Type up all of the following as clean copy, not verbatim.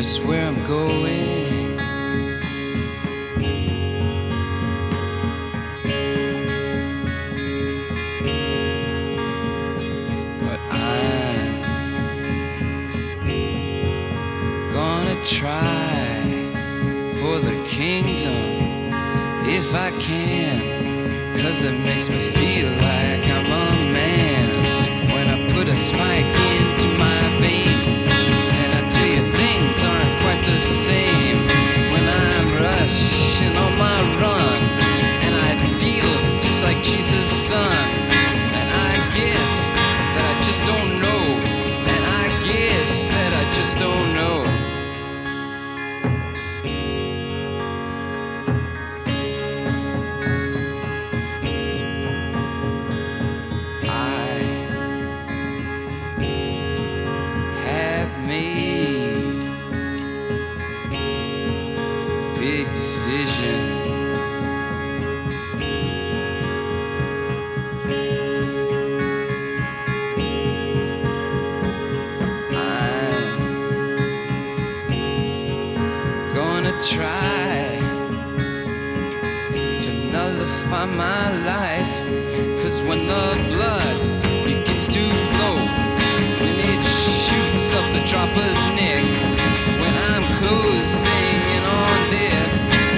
is where I'm going. But I'm gonna try for the kingdom if I can, 'cause it makes me feel like I'm a man when I put a spike into my vein. And I tell you, things aren't quite the same when I'm rushing on my run, and I feel just like Jesus' son. And I guess that I just don't know, and I guess that I just don't know. Big decision. I'm gonna try to nullify my life, 'cause when the blood begins to flow, when it shoots up the dropper's neck, when I'm closing in on death,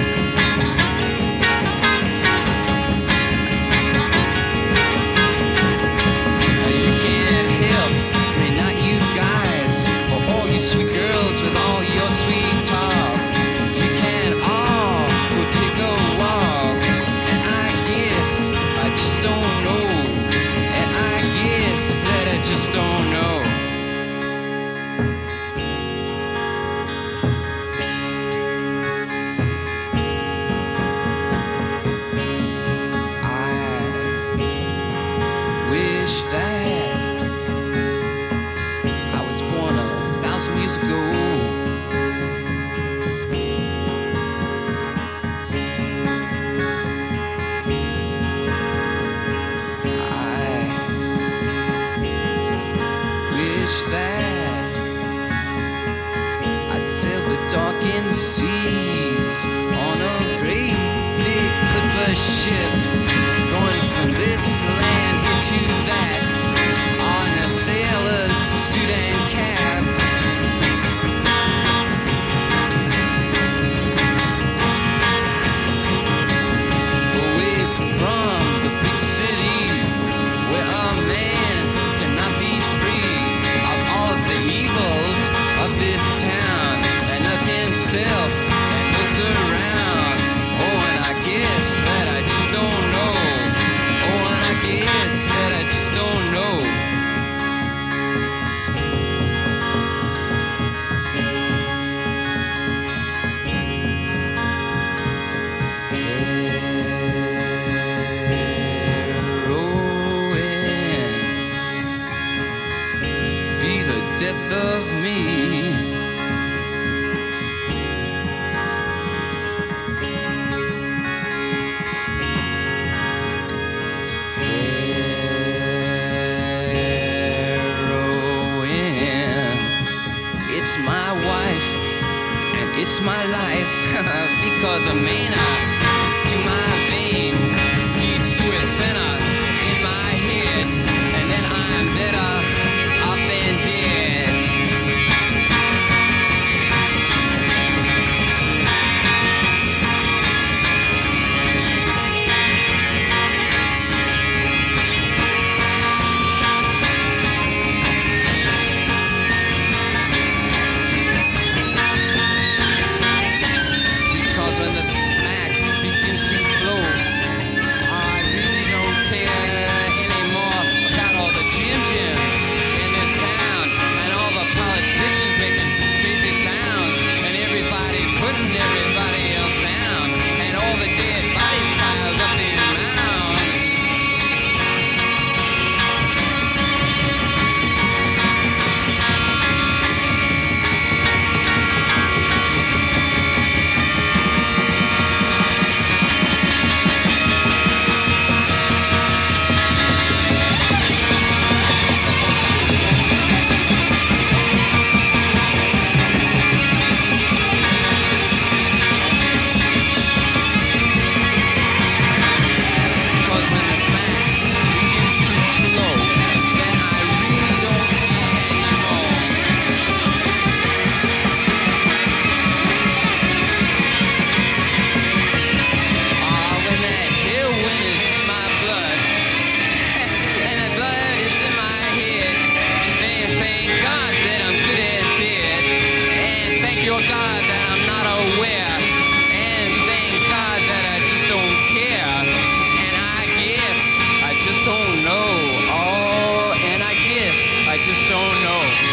you can't help me, not you guys, or all you sweet girls with all your sweet talk. You can all go take a walk, and I guess I just don't know, and I guess that I just don't know. Wish that I was born 1,000 years ago. I wish that I'd sail the darkened seas on a great big clipper ship, going from this land here to that, on a sailor's suit and cap. Away from the big city, where a man cannot be free of all of the evils of this town, and of himself and those around. Oh, and I guess that I just don't know. Oh, and I guess that I just don't know. Heroin be the death of me. It's my wife and it's my life, because a mana to my vein leads to a center in my head, and then I'm better off than dead. When the smack begins to flow, I really don't care. God that I'm not aware. And thank God that I just don't care. And I guess I just don't know. Oh, and I guess I just don't know.